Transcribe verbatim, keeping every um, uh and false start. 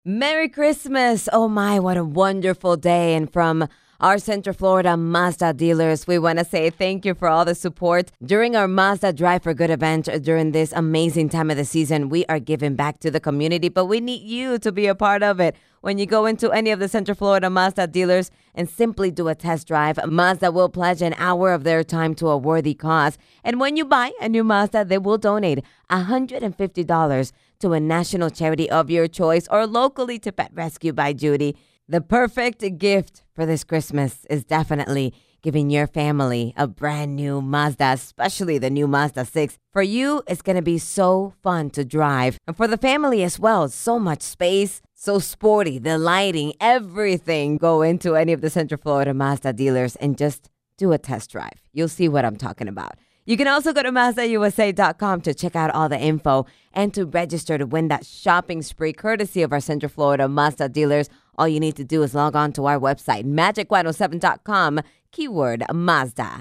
Merry Christmas! Oh my, what a wonderful day. And from our Central Florida Mazda dealers, we want to say thank you for all the support during our Mazda Drive for Good event during this amazing time of the season. We are giving back to the community, but we need you to be a part of it. When you go into any of the Central Florida Mazda dealers and simply do a test drive, Mazda will pledge an hour of their time to a worthy cause. And when you buy a new Mazda, they will donate one hundred fifty dollars to a national charity of your choice or locally to Pet Rescue by Judy. The perfect gift for this Christmas is definitely giving your family a brand new Mazda, especially the new Mazda six. For you, it's going to be so fun to drive. And for the family as well, so much space, so sporty, the lighting, everything. Go into any of the Central Florida Mazda dealers and just do a test drive. You'll see what I'm talking about. You can also go to Mazda U S A dot com to check out all the info and to register to win that shopping spree courtesy of our Central Florida Mazda dealers. All you need to do is log on to our website, magic one oh seven dot com, keyword Mazda.